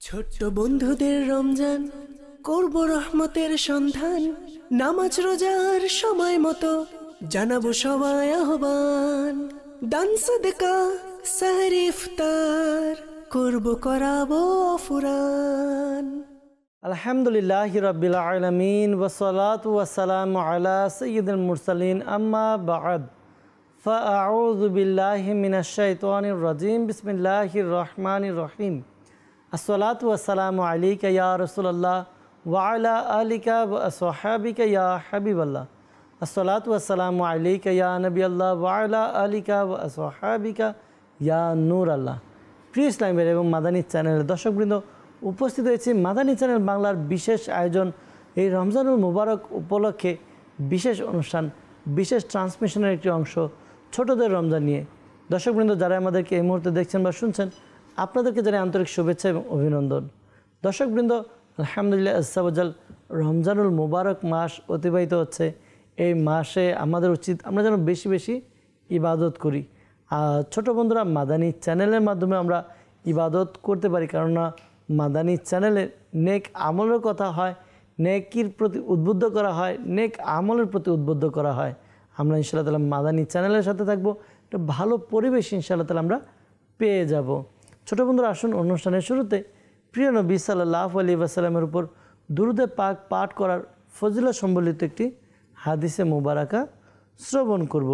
ছোট্ট বন্ধুদের রমজান করব রহমতের সন্ধান, নামাজ রোজার সময় মতো জানাবো সবাই আহ্বান। দান সাদকা সাহরি ইফতার করব করাবো ফুরান। আলহামদুলিল্লাহি রাব্বিল আলামিন ওয়াসসালাতু ওয়াসসালামু আলা সাইয়্যিদিল মুরসালিন আম্মা বা'দ ফাআউযু বিল্লাহি মিনাশ শাইতানির রাজিম বিসমিল্লাহির রহমানির রহিম। আসসালাতু ওয়াসসালামু আলাইকা ইয়া রাসূলুল্লাহ ওয়া আলা আলিকা ওয়া আসহাবিকা ইয়া হাবিবাল্লাহ। আসসালাতু ওয়াসসালামু আলাইকা ইয়া নবিয়াল্লাহ ওয়া আলা আলিকা ওয়া আসহাবিকা ইয়া নূরাল্লাহ। প্রিয় ইসলামের এবং মাদানী চ্যানেলের দর্শকবৃন্দ, উপস্থিত হয়েছি মাদানী চ্যানেল বাংলার বিশেষ আয়োজন এই রমজানুল মুবারক উপলক্ষে বিশেষ অনুষ্ঠান, বিশেষ ট্রান্সমিশনের একটি অংশ ছোটদের রমজান নিয়ে। দর্শকবৃন্দ, যারা আমাদেরকে এই মুহূর্তে দেখছেন বা শুনছেন, আপনাদেরকে জানাই আন্তরিক শুভেচ্ছা এবং অভিনন্দন। দর্শকবৃন্দ, আলহামদুলিল্লাহ আজ্জাওয়াজাল রমজানুল মুবারক মাস অতিবাহিত হচ্ছে। এই মাসে আমাদের উচিত আমরা যেন বেশি বেশি ইবাদত করি। আর ছোটো বন্ধুরা, মাদানী চ্যানেলের মাধ্যমে আমরা ইবাদত করতে পারি, কেননা মাদানী চ্যানেলে নেক আমলের কথা হয়, নেকির প্রতি উদ্বুদ্ধ করা হয়, নেক আমলের প্রতি উদ্বুদ্ধ করা হয়। আমরা ইনশাআল্লাহ তাআলা মাদানী চ্যানেলের সাথে থাকবো, একটা ভালো পরিবেশ ইনশাআল্লাহ তাআলা আমরা পেয়ে যাব। ছোটো বন্ধুরা, আসুন অনুষ্ঠানের শুরুতে প্রিয় নবী সাল্লাল্লাহু আলাইহি ওয়াসাল্লামের উপর দুরূদে পাক পাঠ করার ফজিলত সম্বলিত একটি হাদিসে মুবারাকা শ্রবণ করব।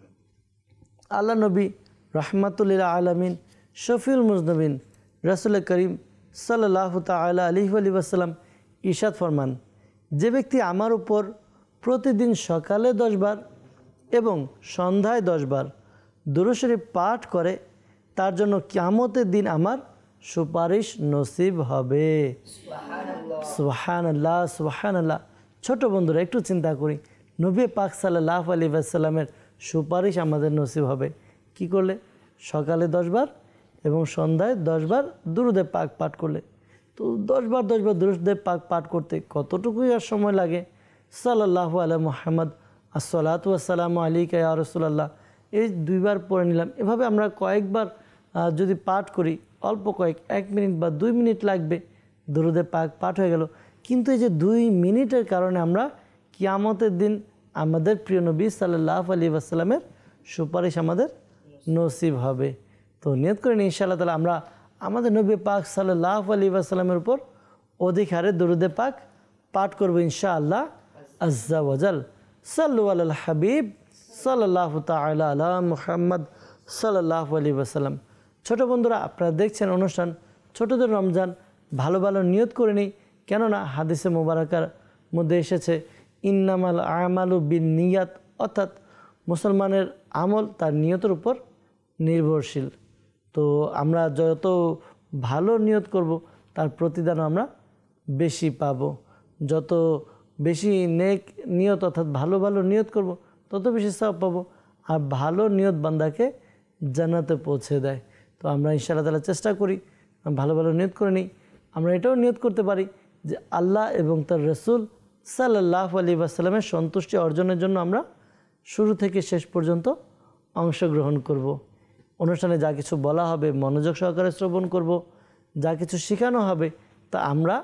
আল্লাহ নবী রাহমাতুল আলামিন শফিউল মুজনবিন রাসূল করিম সাল্লাল্লাহু তাআলা আলাইহি ওয়াসাল্লাম ইরশাদ ফরমান, যে ব্যক্তি আমার উপর প্রতিদিন সকালে 10 বার এবং সন্ধ্যায় 10 বার দুরূদ শরীফ পাঠ করে, তার জন্য কিয়ামতের দিন আমার সুপারিশ নসিব হবে। সুবহানাল্লাহ, সুবহানাল্লাহ। ছোট বন্ধুরা, একটু চিন্তা করি, নবী পাক সাল্লাল্লাহু আলাইহি ওয়াসাল্লামের সুপারিশ আমাদের নসিব হবে কি করলে? সকালে 10 বার এবং সন্ধ্যায় 10 বার দুরূদে পাক পাঠ করলে। তো 10 বার দুরূদে পাক পাঠ করতে কতটুকুই আর সময় লাগে? সাল্লাল্লাহু আলা মুহাম্মদ, আসসালাতু ওয়াসসালামু আলাইকা ইয়া রাসূলুল্লাহ, এই 2 বার পড়ে নিলাম। এভাবে আমরা কয়েকবার যদি পাঠ করি, অল্প কয়েক 1 মিনিট বা 2 মিনিট লাগবে, দুরূদে পাক পাঠ হয়ে গেল। কিন্তু এই যে 2 মিনিটের কারণে আমরা কিয়ামতের দিন আমাদের প্রিয় নবী সাল্লাল্লাহু আলাইহি ওয়াসাল্লামের সুপারিশ আমাদের নসিব হবে। তো নিয়ত করে নিই ইনশাআল্লাহ তাআলা আমরা আমাদের নবী পাক সাল্লাল্লাহু আলাইহি ওয়াসাল্লামের উপর অধিক হারে দুরূদে পাক পাঠ করব ইনশাআল্লাহ আজ্জা ওয়াজাল। সাল্লু আলাল হাবিব সাল্লাল্লাহু তাআলা আলা মুহাম্মদ সাল্লাল্লাহু আলাইহি ওয়াসাল্লাম। ছোটো বন্ধুরা, আপনারা দেখছেন অনুষ্ঠান ছোটদের রমজান। ভালো ভালো নিয়ত করে নিই, কেননা হাদিসে মুবারাকার মধ্যে এসেছে ইন্নামাল আমালু বিন নিয়াত, অর্থাৎ মুসলমানের আমল তার নিয়তের উপর নির্ভরশীল। তো আমরা যত ভালো নিয়ত করব, তার প্রতিদান আমরা বেশি পাব। যত বেশি নেক নিয়ত অর্থাৎ ভালো ভালো নিয়ত করব, তত বেশি সওয়াব পাবো। আর ভালো নিয়ত বান্দাকে জান্নাতে পৌঁছে দেয়। তো আমরা ইনশাআল্লাহ তাআলা চেষ্টা করি ভালো ভালো নিয়ত করে নিই। আমরা এটাও নিয়ত করতে পারি যে আল্লাহ এবং তার রসুল সাল্লাল্লাহু আলাইহি ওয়াসাল্লামের সন্তুষ্টি অর্জনের জন্য আমরা শুরু থেকে শেষ পর্যন্ত অংশগ্রহণ করব। অনুষ্ঠানে যা কিছু বলা হবে মনোযোগ সহকারে শ্রবণ করব, যা কিছু শেখানো হবে তা আমরা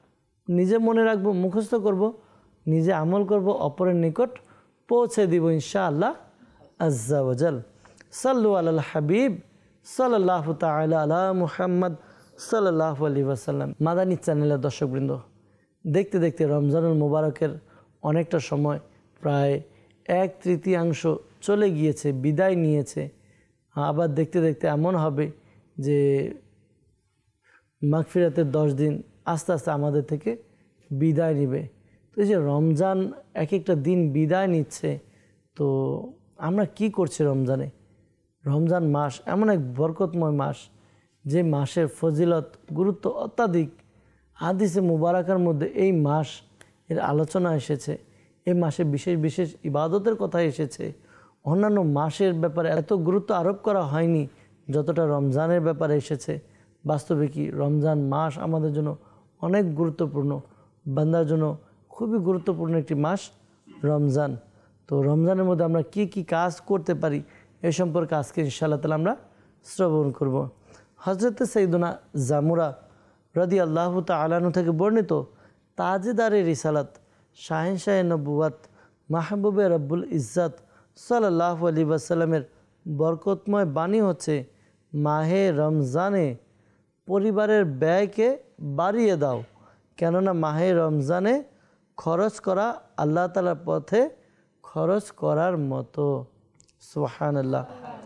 নিজে মনে রাখব, মুখস্থ করব, নিজে আমল করব, অপরের নিকট পৌঁছে দিব ইনশাআল্লাহ আজ্জা ওয়াজাল। সাল্লু আলাল হাবিব সাল্লাল্লাহু তাআলা আলা মুহাম্মদ সাল্লাল্লাহু আলাইহি ওয়াসাল্লাম। মাদানী চ্যানেলের দর্শকবৃন্দ, দেখতে দেখতে রমজানুল মুবারকের অনেকটা সময়, প্রায় 1/3 চলে গিয়েছে, বিদায় নিয়েছে। আবার দেখতে দেখতে এমন হবে যে মাগফিরাতের 10 দিন আস্তে আস্তে আমাদের থেকে বিদায় নেবে। তো এই যে রমজান এক একটা দিন বিদায় নিচ্ছে, তো আমরা কি করছি রমজানে? রমজান মাস এমন এক বরকতময় মাস, যে মাসের ফজিলত গুরুত্ব অত্যাধিক। হাদিসে মুবারাকার মধ্যে এই মাস এর আলোচনা এসেছে। এই মাসে বিশেষ বিশেষ ইবাদতের কথা এসেছে। অন্যান্য মাসের ব্যাপারে এত গুরুত্ব আরোপ করা হয়নি যতটা রমজানের ব্যাপারে এসেছে। বাস্তবে কি রমজান মাস আমাদের জন্য অনেক গুরুত্বপূর্ণ, বান্দার জন্য খুবই গুরুত্বপূর্ণ একটি মাস রমজান। তো রমজানের মধ্যে আমরা কি কি কাজ করতে পারি এ সম্পর্কে আজকে ইনশাআল্লাহ তাআলা আমরা শ্রবণ করব। হযরত সাইয়্যিদুনা জামুরা রাদিয়াল্লাহু তাআলা আনহু থেকে বর্ণিত তাজেদারে রিসালাত শাহেনশাহে নবুয়াত মাহবুবে রব্বুল ইজ্জাত সাল্লাল্লাহু আলাইহি ওয়াসাল্লামের বরকতময় বাণী হচ্ছে, মাহে রমজানে পরিবারের ব্যয়কে বাড়িয়ে দাও, কেননা মাহে রমজানে খরচ করা আল্লাহ তাআলার পথে খরচ করার মতো। সুবহানাল্লাহ।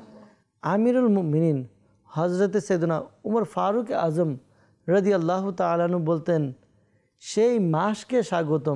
আমিরুল মুমিনিন হজরতে সৈয়দনা উমর ফারুক আজম রাদিয়াল্লাহু তাআলা আনহু বলতেন, সেই মাসকে স্বাগতম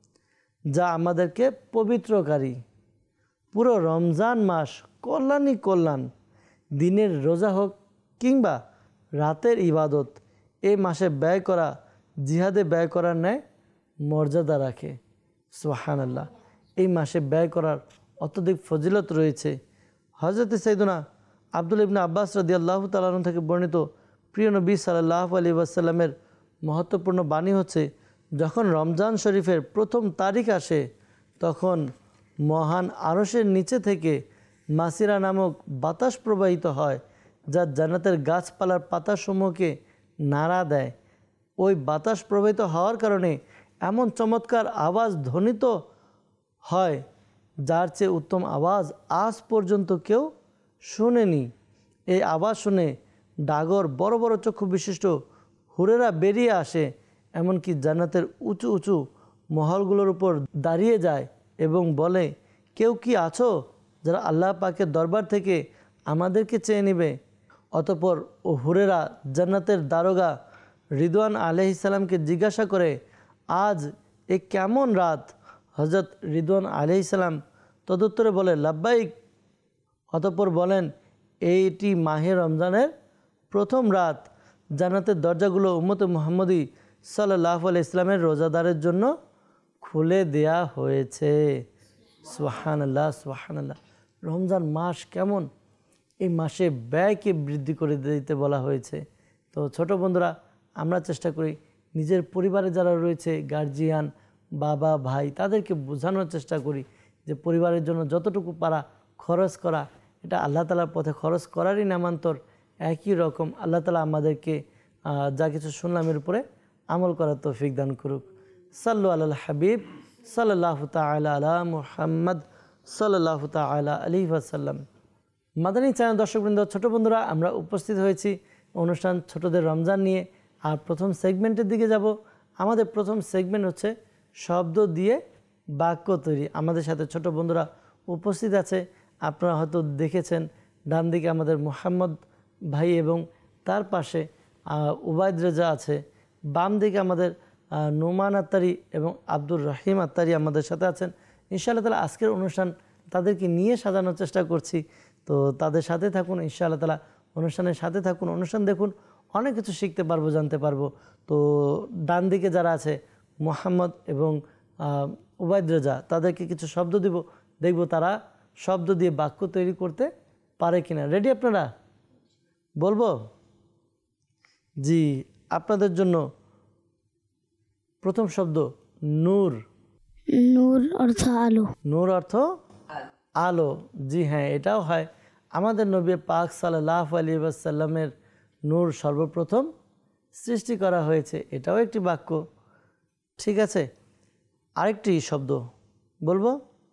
যা আমাদেরকে পবিত্রকারী। পুরো রমজান মাস কল্যাণই কল্যাণ, দিনের রোজা হোক কিংবা রাতের ইবাদত, এই মাসে ব্যয় করা জিহাদে ব্যয় করার ন্যায় মর্যাদা রাখে। সুবহানাল্লাহ। এই মাসে ব্যয় করার অত্যধিক ফজিলত রয়েছে। হজরতে সৈয়দনা আব্দুল্লাহ ইবনে আব্বাস রাদিয়াল্লাহু তাআলা আনহু থেকে বর্ণিত প্রিয় নবী সাল্লাল্লাহু আলাইহি ওয়াসাল্লামের মহত্বপূর্ণ বাণী হচ্ছে, যখন রমজান শরীফের প্রথম তারিখ আসে তখন মহান আরশের নিচে থেকে মাসিরা নামক বাতাস প্রবাহিত হয়, যা জান্নাতের গাছপালার পাতাসমূহকে নাড়া দেয়। ওই বাতাস প্রবাহিত হওয়ার কারণে এমন চমৎকার আওয়াজ ধ্বনিত হয়, যার চেয়ে উত্তম আওয়াজ আজ পর্যন্ত কেউ শুনেনি। এই আওয়াজ শুনে ডাগর বড় বড় চক্ষু বিশিষ্ট হুরেরা বেরিয়ে আসে, এমনকি জান্নাতের উঁচু উঁচু মহলগুলোর উপর দাঁড়িয়ে যায় এবং বলে, কেউ কি আছো যারা আল্লাহ পাকের দরবার থেকে আমাদেরকে চেয়ে নেবে? অতঃপর ও হুরেরা জান্নাতের দারোগা রিদওয়ান আলাইহিস সালামকে জিজ্ঞাসা করে, আজ এ কেমন রাত? হযরত রিদওয়ান আলাইহিস সালাম তদুত্তরে বলে, লাব্বাইক। অতঃপর বলেন, এইটি মাহে রমজানের প্রথম রাত। জান্নাতের দরজাগুলো উম্মতে মুহাম্মদী সাল্লাল্লাহু আলাইহি ইসলামের রোজাদারের জন্য খুলে দেয়া হয়েছে। সুবহানাল্লাহ, সুবহানাল্লাহ। রমজান মাস কেমন, এই মাসে ব্যয়কে বৃদ্ধি করে দিতে বলা হয়েছে। তো ছোট বন্ধুরা, আমরা চেষ্টা করি নিজের পরিবারে যারা রয়েছে, গার্জিয়ান, বাবা, ভাই, তাদেরকে বোঝানোর চেষ্টা করি যে পরিবারের জন্য যতটুকু পারা খরচ করা, এটা আল্লাহ তাআলার পথে খরচ করারই নামান্তর। একই রকম আল্লাহ তাআলা আমাদেরকে যা কিছু শুনলাম এর উপরে আমল করার তৌফিক দান করুক। সাল্লু আলাল হাবিব সাল্লাল্লাহু তাআলা আলা মুহাম্মদ সাল্লাল্লাহু তাআলা আলাইহি ওয়াসাল্লাম। মাদানী চ্যানেল দর্শকবৃন্দ, ছোট বন্ধুরা, আমরা উপস্থিত হয়েছি অনুষ্ঠান ছোটদের রমজান নিয়ে। আর প্রথম সেগমেন্টের দিকে যাব। আমাদের প্রথম সেগমেন্ট হচ্ছে শব্দ দিয়ে বাক্য তৈরি। আমাদের সাথে ছোট বন্ধুরা উপস্থিত আছে। আপনারা হয়তো দেখেছেন, ডান দিকে আমাদের মোহাম্মদ ভাই এবং তার পাশে উবাইদ রেজা আছে। বাম দিকে আমাদের নোমান আত্তারি এবং আব্দুর রহিম আত্তারি আমাদের সাথে আছেন। ইনশাআল্লাহ তাআলা আজকের অনুষ্ঠান তাদেরকে নিয়ে সাজানোর চেষ্টা করছি। তো তাদের সাথে থাকুন, ইনশাআল্লাহ তাআলা অনুষ্ঠানের সাথে থাকুন, অনুষ্ঠান দেখুন, অনেক কিছু শিখতে পারবো, জানতে পারবো। তো ডান দিকে যারা আছে মোহাম্মদ এবং উবাইদ রেজা, তাদেরকে কিছু শব্দ দিব, দেখব তারা শব্দ দিয়ে বাক্য তৈরি করতে পারে কিনা। রেডি আপনারা? বলবো? জি, আপনাদের জন্য প্রথম শব্দ নূর। নূর অর্থ আলো। নূর অর্থ আলো। জি হ্যাঁ, এটাও হয়। আমাদের নবী পাক সাল্লাল্লাহু আলাইহি ওয়াসাল্লামের নূর সর্বপ্রথম সৃষ্টি করা হয়েছে, এটাও একটি বাক্য। ঠিক আছে, আরেকটি শব্দ বলবো,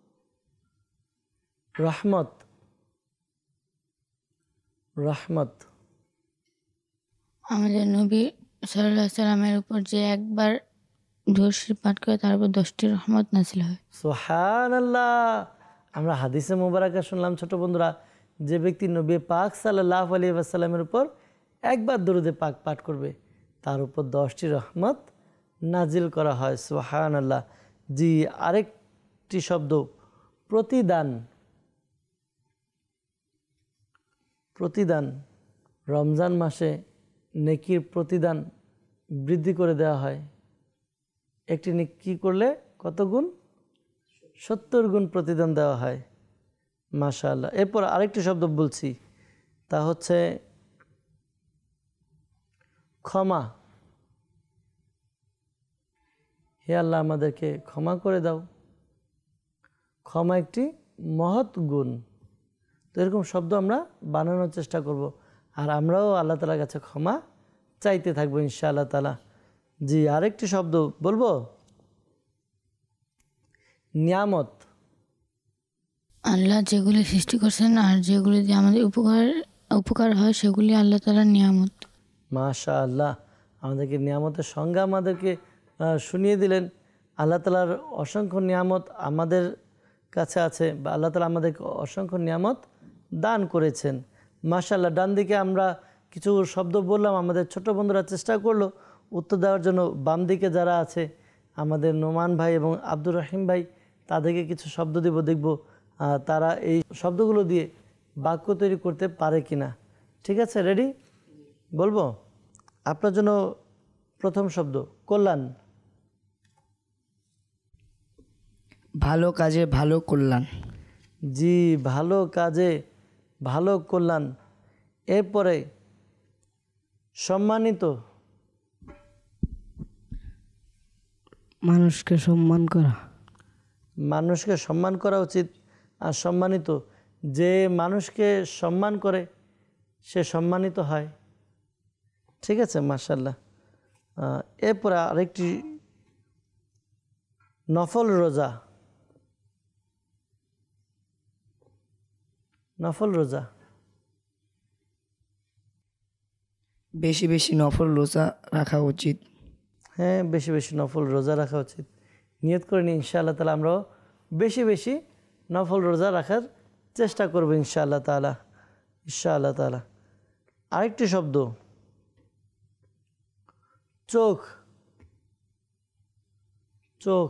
রহমত। রহমত। আমাদের নবী সাল্লাল্লাহু আলাইহি সাল্লামের উপর যে একবার দরুদ পাঠ করে তার উপর 10টি রহমত নাযিল হয়। সুবহানাল্লাহ। আমরা হাদিসে মুবারাকা শুনলাম ছোট বন্ধুরা, যে ব্যক্তি নবী পাক সাল্লাল্লাহু আলাইহি ওয়াসাল্লামের উপর একবার দরুদে পাক পাঠ করবে তার উপর 10টি রহমত নাজিল করা হয়। সুবহানাল্লাহ। জি, আরেকটি শব্দ প্রতিদান। প্রতিদান। রমজান মাসে নেকির প্রতিদান বৃদ্ধি করে দেওয়া হয়। একটি নেকি করলে কত গুণ? 70 গুণ প্রতিদান দেওয়া হয়। মাশাআল্লাহ। এরপর আরেকটি শব্দ বলছি, তা হচ্ছে ক্ষমা। হে আল্লাহ, আমাদেরকে ক্ষমা করে দাও। ক্ষমা একটি মহৎ গুণ। তো এরকম শব্দ আমরা বানানোর চেষ্টা করব। আর আমরাও আল্লাহ তাআলার কাছে ক্ষমা চাইতে থাকবো ইনশাআল্লাহ তাআলা। জি, আরেকটি শব্দ বলবো, নিয়ামত। আল্লাহ যেগুলি সৃষ্টি করছেন আর যেগুলি দিয়ে আমাদের উপকার হয় সেগুলি আল্লাহ তাআলার নিয়ামত। মাশাআল্লাহ, আমাদেরকে নিয়ামতের সংজ্ঞা আমাদেরকে শুনিয়ে দিলেন। আল্লাহ তাআলার অসংখ্য নিয়ামত আমাদের কাছে আছে, বা আল্লাহ তাআলা আমাদেরকে অসংখ্য নিয়ামত দান করেছেন। মাশাআল্লাহ, ডান দিকে আমরা কিছু শব্দ বললাম, আমাদের ছোট বন্ধুরা চেষ্টা করলো উত্তর দেওয়ার জন্য। বাম দিকে যারা আছে আমাদের নোমান ভাই এবং আব্দুর রহিম ভাই, তাদেরকে কিছু শব্দ দেব, দেখব তারা এই শব্দগুলো দিয়ে বাক্য তৈরি করতে পারে কিনা। ঠিক আছে, রেডি? বলবো আপনার জন্য প্রথম শব্দ কল্যাণ। ভালো কাজে ভালো কল্যাণ। জি, ভালো কাজে ভালো কল্যাণ। এরপরে সম্মানিত। মানুষকে সম্মান করা। মানুষকে সম্মান করা উচিত। আর সম্মানিত, যে মানুষকে সম্মান করে সে সম্মানিত হয়। ঠিক আছে, মাশাআল্লাহ। এরপরে আরেকটি নফল রোজা। নফল রোজা, বেশি বেশি নফল রোজা রাখা উচিত। হ্যাঁ, বেশি বেশি নফল রোজা রাখা উচিত। নিয়ত করে নিই ইনশাআল্লাহ তাআলা আমরাও বেশি বেশি নফল রোজা রাখার চেষ্টা করব ইনশাআল্লাহ তাআলা। ইনশাআল্লাহ তাআলা। আরেকটি শব্দ চোখ। চোখ,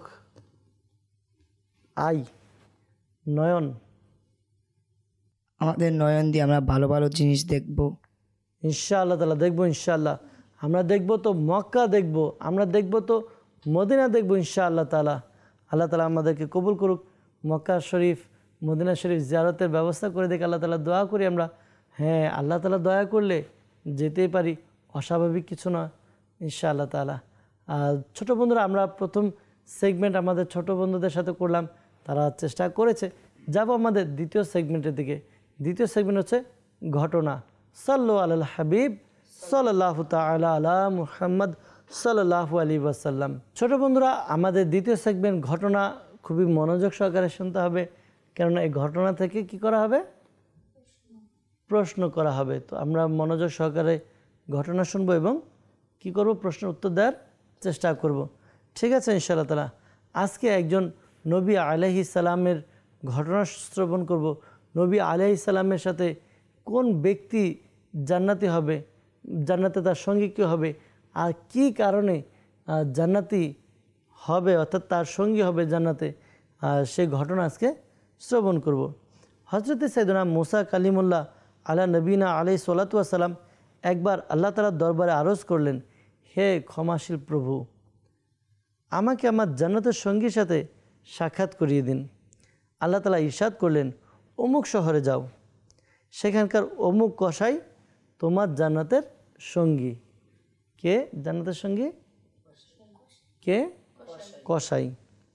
আই, নয়ন। আমাদের নয়ন দিয়ে আমরা ভালো ভালো জিনিস দেখব ইনশাআল্লাহ তাআলা, দেখবো ইনশাআল্লাহ। আমরা দেখব তো মক্কা দেখব, আমরা দেখব তো মদিনা দেখব ইনশাআল্লাহ তাআলা। আল্লাহ তাআলা আমাদেরকে কবুল করুক। মক্কা শরীফ, মদিনা শরীফ জিয়ারতের ব্যবস্থা করে দেখে আল্লাহ তাআলা দোয়া করি আমরা। হ্যাঁ, আল্লাহ তাআলা দয়া করলে যেতেই পারি, অস্বাভাবিক কিছু না ইনশাআল্লাহ তাআলা। আর ছোটো বন্ধুরা, আমরা প্রথম সেগমেন্ট আমাদের ছোট বন্ধুদের সাথে করলাম, তারা চেষ্টা করেছে। যাব আমাদের দ্বিতীয় সেগমেন্টের দিকে। দ্বিতীয় সেগমেন্ট হচ্ছে ঘটনা। সাল্লু আলাল হাবিব সাল্লাল্লাহু তাআলা আলা মুহাম্মদ সাল্লাল্লাহু আলাইহি ওয়াসাল্লাম। ছোট বন্ধুরা, আমাদের দ্বিতীয় সেগমেন্ট ঘটনা খুবই মনোযোগ সহকারে শুনতে হবে, কেননা এই ঘটনা থেকে কি করা হবে? প্রশ্ন করা হবে। তো আমরা মনোযোগ সহকারে ঘটনা শুনবো এবং কি করব? প্রশ্নের উত্তর দেওয়ার চেষ্টা করব। ঠিক আছে ইনশাআল্লাহ তাআলা। আজকে একজন নবী আলাইহিস সালামের ঘটনা শ্রবণ করব। নবী আলাইহিস সালামের সাথে কোন ব্যক্তি জান্নাতি হবে, জান্নাতে তার সঙ্গী কী হবে, আর কি কারণে জান্নাতি হবে, অর্থাৎ তার সঙ্গী হবে জান্নাতে, সেই ঘটনা আজকে শ্রবণ করব। হযরত সাইয়েদনা মুসা কালিমুল্লাহ আলা নবীনা আলাইহিস সালাতু ওয়াস সালাম একবার আল্লাহ তাআলার দরবারে আরজ করলেন, হে ক্ষমাশীল প্রভু, আমাকে আমার জান্নাতের সঙ্গীর সাথে সাক্ষাৎ করিয়ে দিন। আল্লাহ তাআলা ইরশাদ করলেন, অমুক শহরে যাও, সেখানকার অমুক কসাই তোমার জান্নাতের সঙ্গী। কে জান্নাতের সঙ্গী? কে? কসাই।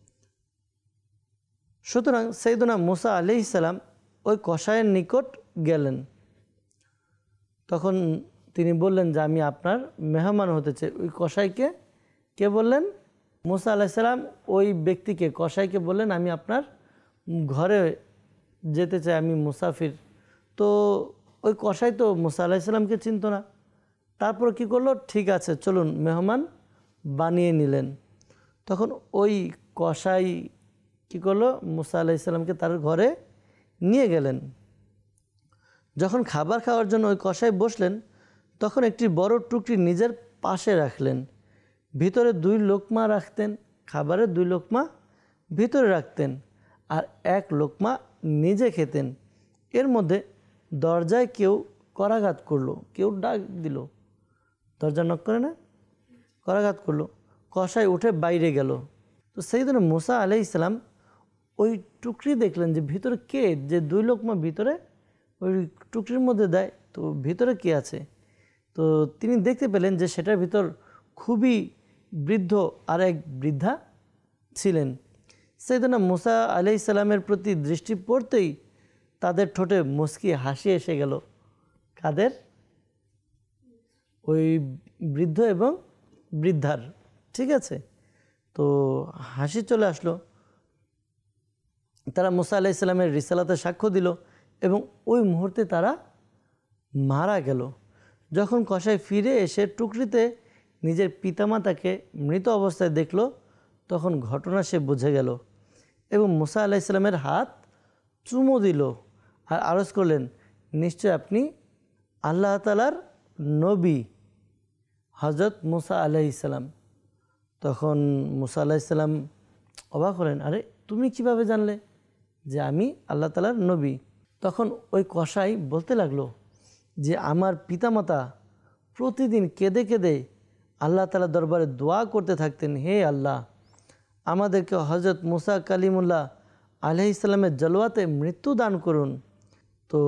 সুতরাং সাইয়েদনা মুসা আলাইহিস সালাম ওই কসাইয়ের নিকট গেলেন। তখন তিনি বললেন যে আমি আপনার মেহমান হতে চাই। ওই কসাইকে কে বললেন? মুসা আলাইহিস সালাম ওই ব্যক্তিকে, কসাইকে বললেন, আমি আপনার ঘরে যেতে চাই, আমি মুসাফির। তো ওই কসাই তো মুসা আলাইহিস সালামকে চিনত না। তারপর কি করলো? ঠিক আছে, চলুন, মেহমান বানিয়ে নিলেন। তখন ওই কসাই কি করলো? মুসা আলাইহিস সালামকে তার ঘরে নিয়ে গেলেন। যখন খাবার খাওয়ার জন্য ওই কসাই বসলেন, তখন একটি বড় টুকরি নিজের পাশে রাখলেন। ভিতরে 2 লোকমা রাখতেন, খাবারের 2 লোকমা ভিতরে রাখতেন, আর 1 লোকমা নিজে খেতেন। এর মধ্যে দরজায় কেউ করাঘাত করলো, কেউ ডাক দিল, দরজা নক করে না, করাঘাত করলো। কসাই উঠে বাইরে গেল। তো সাইয়েদনা মুসা আলাইহিস সালাম ওই টুকরি দেখলেন যে ভিতরে কে, যে 2 লোকমা ভিতরে ওই টুকরির মধ্যে দেয়, তো ভিতরে কে আছে। তো তিনি দেখতে পেলেন যে সেটার ভিতর খুবই বৃদ্ধ আর এক বৃদ্ধা ছিলেন। সাইয়েদনা মুসা আলাইহিস সালামের প্রতি দৃষ্টি পড়তেই তাদের ঠোঁটে মুচকি হাসি এসে গেল। কাদের? ওই বৃদ্ধ এবং বৃদ্ধার। ঠিক আছে, তো হাসি চলে আসলো। তারা মুসা আলাইহিস সালামের রিসালাতে সাক্ষ্য দিল এবং ওই মুহূর্তে তারা মারা গেল। যখন কসাই ফিরে এসে টুকরিতে নিজের পিতামাতাকে মৃত অবস্থায় দেখল, তখন ঘটনা সে বুঝে গেল এবং মুসা আলাইহিস সালামের হাত চুমো দিল আর আরজ করলেন, নিশ্চয় আপনি আল্লাহ তাআলার নবী হযরত মুসা আলাইহিস সালাম। তখন মুসা আলাইহিস সালাম অবাক হলেন, আরে তুমি কিভাবে জানলে যে আমি আল্লাহ তাআলার নবী? তখন ওই কসাই বলতে লাগলো যে আমার পিতামাতা প্রতিদিন কেঁদে কেঁদে আল্লাহ তাআলার দরবারে দোয়া করতে থাকতেন, হে আল্লাহ, আমাদেরকে হযরত মুসা কালিমুল্লাহ আলাইহিস সালামের জলওয়াতে মৃত্যু দান করুন। তো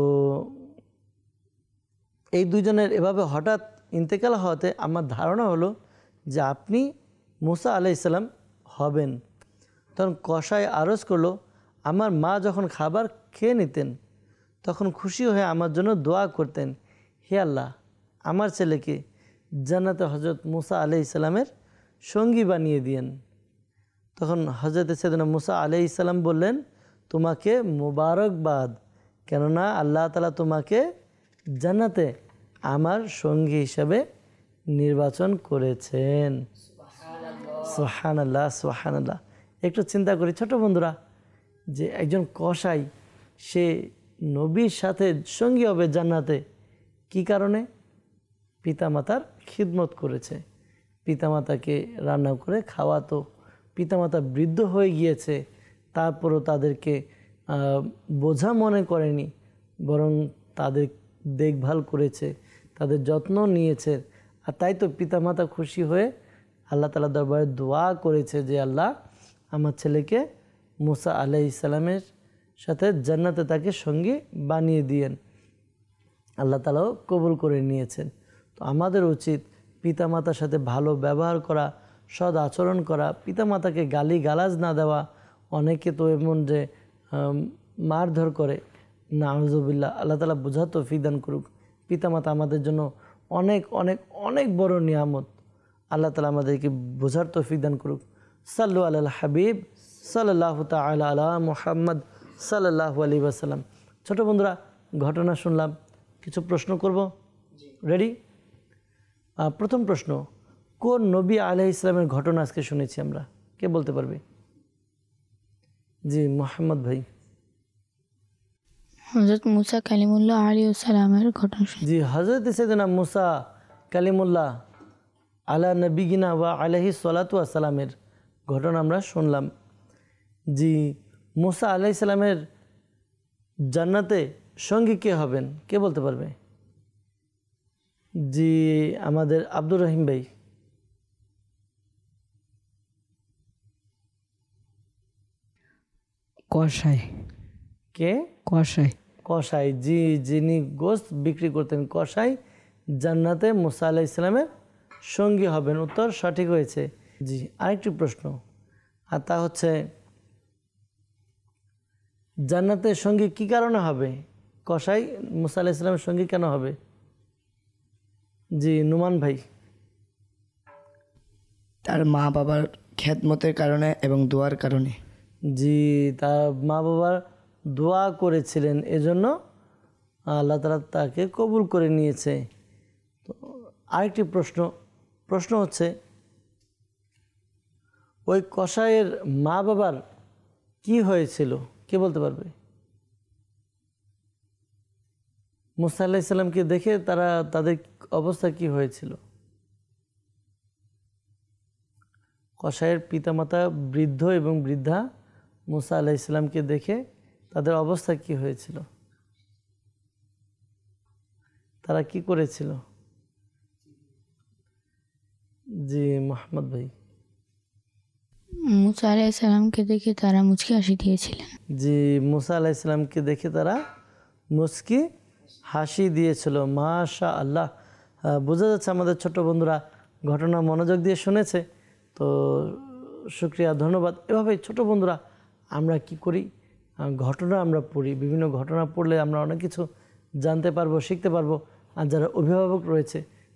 এই দুজনের এভাবে হঠাৎ ইন্তেকাল হওয়াতে আমার ধারণা হলো যে আপনি মুসা আলাইহিস সালাম হবেন। তখন কসাই আরজ করলো, আমার মা যখন খাবার খেয়ে নিতেন তখন খুশি হয়ে আমার জন্য দোয়া করতেন, হে আল্লাহ, আমার ছেলেকে জান্নাতে হযরত মুসা আলাইহিস সালামের সঙ্গী বানিয়ে দিয়েন। তখন হযরত সাইয়েদনা মুসা আলাইহিস সালাম বললেন, তোমাকে মোবারকবাদ, কেননা আল্লাহ তাআলা তোমাকে জান্নাতে আমার সঙ্গী হিসাবে নির্বাচন করেছেন। সুবহানাল্লাহ, সুবহানাল্লাহ। একটু চিন্তা করি ছোট বন্ধুরা, যে একজন কসাই সে নবীর সাথে সঙ্গী হবে জান্নাতে, কি কারণে? পিতামাতার খিদমত করেছে, পিতামাতাকে রান্না করে খাওয়াতো। পিতামাতা বৃদ্ধ হয়ে গিয়েছে, তারপরও তাদেরকে বোঝা মনে করেনি, বরং তাদের দেখভাল করেছে, তাদের যত্ন নিয়েছে। আর তাই তো পিতামাতা খুশি হয়ে আল্লাহ তাআলার দরবারে দোয়া করেছে যে আল্লাহ, আমার ছেলেকে মুসা আলাইহিস সালামের সাথে জান্নাতে তাকে সঙ্গী বানিয়ে দিয়েন। আল্লাহ তাআলাও কবুল করে নিয়েছেন। তো আমাদের উচিত পিতামাতার সাথে ভালো ব্যবহার করা, সৎ আচরণ করা, পিতামাতাকে গালি গালাজ না দেওয়া। অনেকে তো এমন যে মারধর করে, নাউযুবিল্লাহ, আল্লাহ তাআলা বোঝার তৌফিক দান করুক। পিতামাতা আমাদের জন্য অনেক অনেক অনেক বড় নিয়ামত। আল্লাহ তাআলা আমাদেরকে বোঝার তৌফিক দান করুক। সাল্লু আলাল হাবিব সাল্লাল্লাহু তাআলা আলা মুহাম্মদ সাল্লাল্লাহু আলাইহি ওয়াসাল্লাম। ছোট বন্ধুরা, ঘটনা শুনলাম, কিছু প্রশ্ন করব, রেডি? প্রথম প্রশ্ন, কোন নবী আলাইহিস সালামের ঘটনা আজকে শুনেছি আমরা? কে বলতে পারবে? জি, মোহাম্মদ ভাই। হযরত মুসা কালিমুল্লাহ আলাইহিস সালামের ঘটনা। জি, হযরত সাইয়েদনা মুসা কালিমুল্লাহ আলা নবিগিনা ওয়া আলাইহিস সালাতু ওয়াস সালামের ঘটনা আমরা শুনলাম। জি, মুসা আলাইহিস সালামের জান্নাতে সঙ্গী কে হবেন? কে বলতে পারবে? জি, আমাদের আব্দুর রহিম ভাই। কসাই। কে? কসাই। কসাই। জি, যিনি গোশত বিক্রি করতেন, কসাই জান্নাতে মুসা আলাইহিস সালামের সঙ্গী হবেন। উত্তর সঠিক হয়েছে। জি, আরেকটি প্রশ্ন, আর তা হচ্ছে জান্নাতের সঙ্গী কি কারণে হবে? কসাই মুসা আলাইহিস সালামের সঙ্গী কেন হবে? জি, নুমান ভাই। তার মা বাবার খেদমতের কারণে এবং দোয়ার কারণে। জি, তার মা বাবার দোয়া করেছিলেন, এজন্য আল্লাহ তাআলা তাকে কবুল করে নিয়েছে। তো আরেকটি প্রশ্ন হচ্ছে, ওই কসাইয়ের মা বাবার কি হয়েছিল? কে বলতে পারবে? মুসা আলাইহিস সালামকে দেখে তাদের অবস্থা কি হয়েছিল? কসাইয়ের পিতামাতা বৃদ্ধ এবং বৃদ্ধা মুসা আলাইহিস সালামকে দেখে তাদের অবস্থা কি হয়েছিল? তারা কি করেছিল? জি, মোহাম্মদ ভাই। মুসা আলাইহিস সালামকে দেখে তারা মুচকি হাসি দিয়েছিলেন। জি, মুসা আলাইহিস সালামকে দেখে তারা মুচকি হাসি দিয়েছিল। মাশা আল্লাহ। বোঝা যাচ্ছে আমাদের ছোট বন্ধুরা ঘটনা মনোযোগ দিয়ে শুনেছে, তো শুকরিয়া, ধন্যবাদ। এভাবে ছোট বন্ধুরা আমরা কি করি, ঘটনা আমরা পড়ি, বিভিন্ন ঘটনা পড়লে আমরা অনেক কিছু জানতে পারবো, শিখতে পারবো। আর যারা অভিভাবক রয়েছে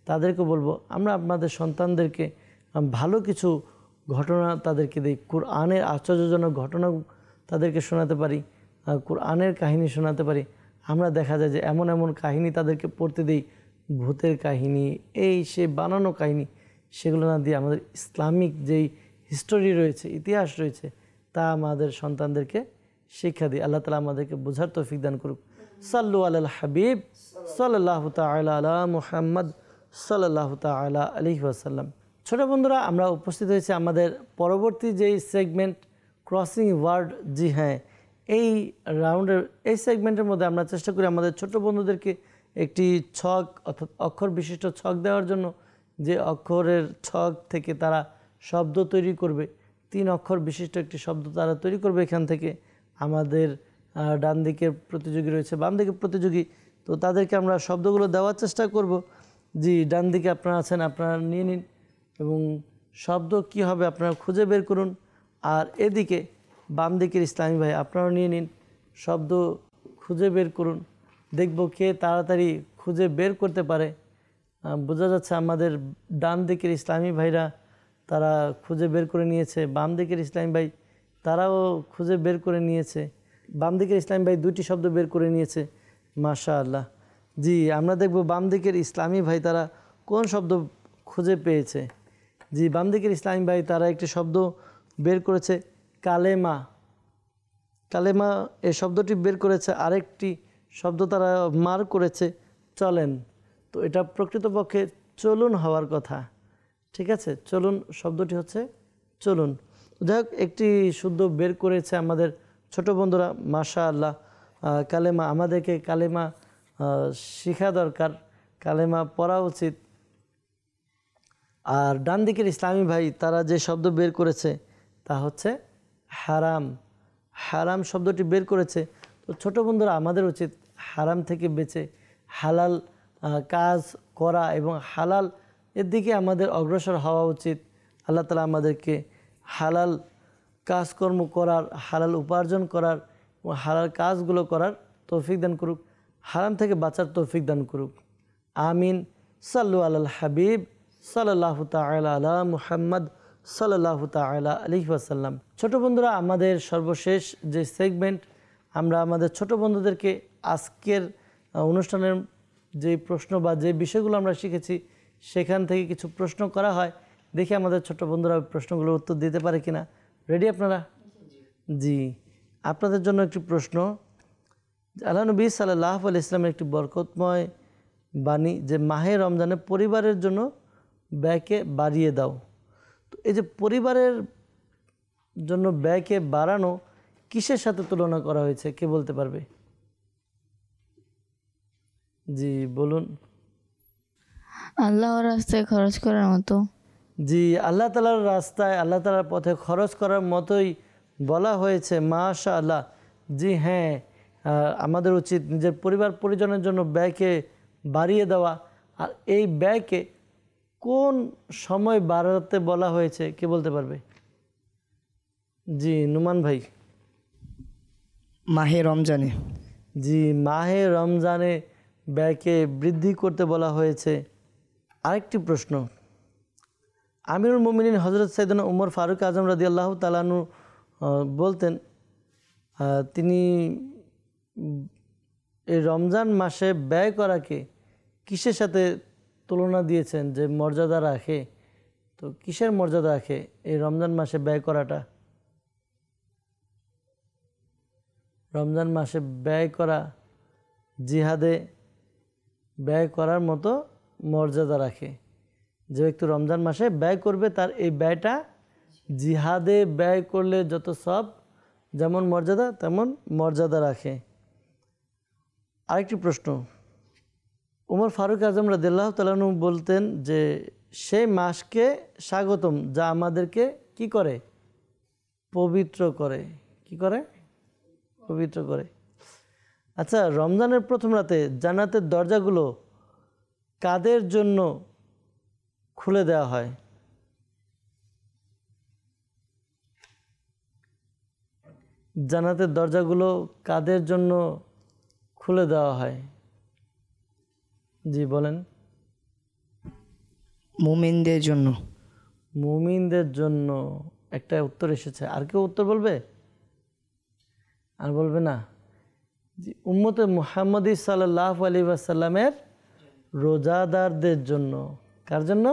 তাদেরকে বলবো আমরা আপনাদের সন্তানদেরকে ভালো কিছু ঘটনা তাদেরকে দিই, কোরআনের আশ্চর্যজনক ঘটনা তাদেরকে শোনাতে পারি, কোরআনের কাহিনী শোনাতে পারি। আমরা দেখা যায় যে এমন এমন কাহিনী তাদেরকে পড়তে দিই, ভূতের কাহিনী, এই সে বানানো কাহিনী, সেগুলো না দিয়ে আমাদের ইসলামিক যেই হিস্টোরি রয়েছে, ইতিহাস রয়েছে, তা আমাদের সন্তানদেরকে শিক্ষা দিই। আল্লাহ তাআলা আমাদেরকে বোঝার তৌফিক দান করুক। সাল্লু আলাল হাবিব সাল্লাল্লাহু তাআলা আলা মুহাম্মদ সাল্লাল্লাহু তাআলা আলাইহি ওয়াসাল্লাম। ছোট বন্ধুরা, আমরা উপস্থিত হয়েছি আমাদের পরবর্তী যেই সেগমেন্ট ক্রসিং ওয়ার্ড। জি হ্যাঁ, এই রাউন্ডের এই সেগমেন্টের মধ্যে আমরা চেষ্টা করি আমাদের ছোট বন্ধুদেরকে একটি ছক অর্থাৎ অক্ষর বিশিষ্ট ছক দেওয়ার জন্য, যে অক্ষরের ছক থেকে তারা শব্দ তৈরি করবে। 3 অক্ষর বিশিষ্ট একটি শব্দ তারা তৈরি করবে। এখান থেকে আমাদের ডান দিকের প্রতিযোগী রয়েছে, বাম দিকের প্রতিযোগী, তো তাদেরকে আমরা শব্দগুলো দেওয়ার চেষ্টা করব। জি, ডান দিকে আপনারা আছেন, আপনারা নিয়ে নিন এবং শব্দ কি হবে আপনারা খুঁজে বের করুন। আর এদিকে বাম দিকের ইসলামী ভাই, আপনারাও নিয়ে নিন, শব্দ খুঁজে বের করুন। দেখব কে তাড়াতাড়ি খুঁজে বের করতে পারে। বোঝা যাচ্ছে আমাদের ডান দিকের ইসলামী ভাইরা তারা খুঁজে বের করে নিয়েছে, বাম দিকের ইসলামী ভাই তারাও খুঁজে বের করে নিয়েছে। বাম দিকের ইসলামী ভাই 2টি শব্দ বের করে নিয়েছে, মাশাআল্লাহ। জি, আমরা দেখব বাম দিকের ইসলামী ভাই তারা কোন শব্দ খুঁজে পেয়েছে। জি, বাম দিকের ইসলামী ভাই তারা একটি শব্দ বের করেছে, কালেমা। কালেমা এই শব্দটি বের করেছে। আরেকটি শব্দ তারা মার করেছে, চলেন। তো এটা প্রকৃতপক্ষে চলুন হওয়ার কথা, ঠিক আছে? চলুন শব্দটি হচ্ছে চলুন। যাই হোক, একটি শুদ্ধ বের করেছে আমাদের ছোট বন্ধুরা, মাশাআল্লাহ। কালেমা, আমাদেরকে কালেমা শেখা দরকার, কালেমা পড়া উচিত। আর ডান দিকের ইসলামী ভাই তারা যে শব্দ বের করেছে তা হচ্ছে হারাম। হারাম শব্দটি বের করেছে। তো ছোট বন্ধুরা, আমাদের উচিত হারাম থেকে বেঁচে হালাল কাজ করা এবং হালাল এর দিকে আমাদের অগ্রসর হওয়া উচিত। আল্লাহ তাআলা আমাদেরকে হালাল কাজকর্ম করার, হালাল উপার্জন করার এবং হালাল কাজগুলো করার তৌফিক দান করুক, হারাম থেকে বাঁচার তৌফিক দান করুক, আমিন। সাল্লু আলাল হাবিব সাল্লাল্লাহু তাআলা আলা মুহাম্মদ সাল্লাল্লাহু তাআলা আলাইহি ওয়াসাল্লাম। ছোট বন্ধুরা, আমাদের সর্বশেষ যে সেগমেন্ট, আমরা আমাদের ছোট বন্ধুদেরকে আজকের অনুষ্ঠানের যে প্রশ্ন বা যে বিষয়গুলো আমরা শিখেছি সেখান থেকে কিছু প্রশ্ন করা হয়। দেখি আমাদের ছোট বন্ধুরা প্রশ্নগুলোর উত্তর দিতে পারে কিনা। রেডি আপনারা? জি, আপনাদের জন্য একটি প্রশ্ন। আল্লাহ নবী সাল্লাল্লাহু আলাইহি ওয়াসাল্লামের একটি বরকতময় বাণী যে মাহে রমজানে পরিবারের জন্য ব্যয়কে বাড়িয়ে দাও। তো এই যে পরিবারের জন্য ব্যয়কে বাড়ানো কিসের সাথে তুলনা করা হয়েছে, কে বলতে পারবে? জি বলুন। আল্লাহর রাস্তায় খরচ করার মতো। জি, আল্লাহ তাআলার রাস্তায়, আল্লাহ তাআলার পথে খরচ করার মতোই বলা হয়েছে, মাশাআল্লাহ। জি হ্যাঁ, আমাদের উচিত নিজের পরিবার পরিজনের জন্য ব্যয়কে বাড়িয়ে দেওয়া। আর এই ব্যয়কে কোন সময় বাড়াতে বলা হয়েছে, কে বলতে পারবে? জি নুমান ভাই। মাহে রমজানে। জি, মাহে রমজানে ব্যয়কে বৃদ্ধি করতে বলা হয়েছে। আরেকটি প্রশ্ন, আমিরুল মুমিনিন হযরত সাইয়েদনা উমর ফারুক আজম রাদিয়াল্লাহু তাআলা আনহু বলতেন, তিনি এই রমজান মাসে ব্যয় করাকে কিসের সাথে তুলনা দিয়েছেন যে মর্যাদা রাখে? তো কিসের মর্যাদা রাখে এই রমজান মাসে ব্যয় করাটা? রমজান মাসে ব্যয় করা জিহাদে ব্যয় করার মতো মর্যাদা রাখে। যে ব্যক্তি রমজান মাসে ব্যয় করবে তার এই ব্যয়টা জিহাদে ব্যয় করলে যত সব যেমন মর্যাদা তেমন মর্যাদা রাখে। আরেকটি প্রশ্ন, উমর ফারুক আজম রাদিয়াল্লাহু তাআলা আনহু বলতেন যে সেই মাসকে স্বাগতম যা আমাদেরকে কি করে? পবিত্র করে। কি করে? পবিত্র করে। আচ্ছা, রমজানের প্রথম রাতে জান্নাতের দরজাগুলো কাদের জন্য খুলে দেওয়া হয়? জান্নাতের দরজাগুলো কাদের জন্য খুলে দেওয়া হয়? জি বলেন। মুমিনদের জন্য। মুমিনদের জন্য একটা উত্তর এসেছে। আর কেউ উত্তর বলবে? আর বলবে না? জি, উম্মতে মুহাম্মদী সাল্লাল্লাহু আলাইহি ওয়াসাল্লামের রোজাদারদের জন্য। কার জন্য?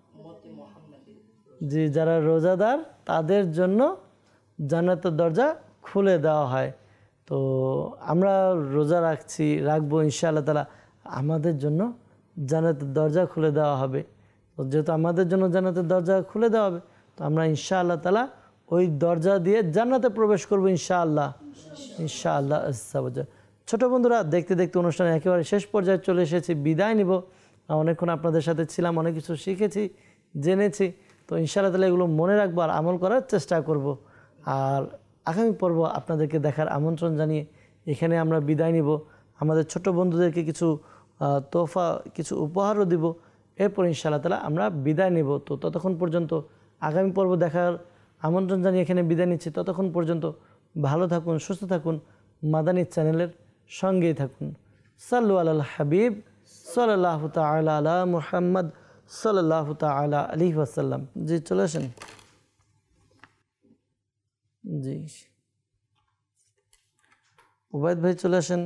জি, যারা রোজাদার তাদের জন্য জান্নাতের দরজা খুলে দেওয়া হয়। তো আমরা রোজা রাখবো ইনশাআল্লাহ তাআলা, আমাদের জন্য জান্নাতের দরজা খুলে দেওয়া হবে। তো যেহেতু আমাদের জন্য জান্নাতের দরজা খুলে দেওয়া হবে, তো আমরা ইনশাআল্লাহ তাআলা ওই দরজা দিয়ে জান্নাতে প্রবেশ করবো ইনশাআল্লাহ। ইনশাআল্লাহ। ছোট বন্ধুরা, দেখতে দেখতে অনুষ্ঠানে একেবারে শেষ পর্যায়ে চলে এসেছি, বিদায় নিব। অনেকক্ষণ আপনাদের সাথে ছিলাম, অনেক কিছু শিখেছি, জেনেছি। তো ইনশাআল্লাহ তাআলা এগুলো মনে রাখবো আর আমল করার চেষ্টা করব। আর আগামী পর্ব আপনাদেরকে দেখার আমন্ত্রণ জানিয়ে এখানে আমরা বিদায় নিব। আমাদের ছোট বন্ধুদেরকে কিছু তোহফা, কিছু উপহারও দিব। এরপর ইনশাআল্লাহ তাআলা আমরা বিদায় নিব। তো ততক্ষণ পর্যন্ত আগামী পর্ব দেখার আমন্ত্রণ জানিয়ে এখানে বিদায় নিচ্ছি। ততক্ষণ পর্যন্ত ভালো থাকুন, সুস্থ থাকুন, মাদানী চ্যানেলের সঙ্গেই থাকুন। সাল্লু আলাল হাবিব সাল্লাল্লাহু তাআলা আলা মুহাম্মদ সাল্লাল্লাহু তাআলা আলাইহি ওয়াসাল্লাম। জি, চলে আসেন। জি, উবাইদ ভাই চলে আসেন।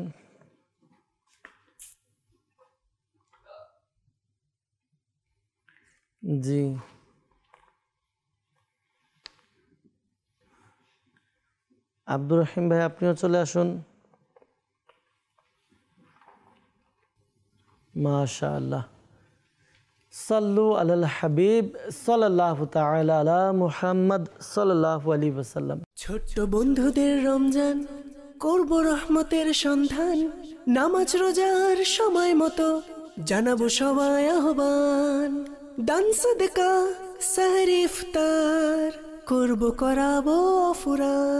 জি, আব্দুর রহিম ভাই আপনিও চলে আসুন। মাশাআল্লাহ। সাল্লু আলাল হাবিব সাল্লাল্লাহু তাআলা আলা মুহাম্মদ সাল্লাল্লাহু আলাইহি ওয়াসাল্লাম। ছোট্ট বন্ধুদের রমজান, করব রহমতের সন্ধান। নামাজ রোজার সময় মতো জানাবো সবাই আহ্বান। দান সাদকা, সেহরি ইফতার, করব করাবো অফুরান।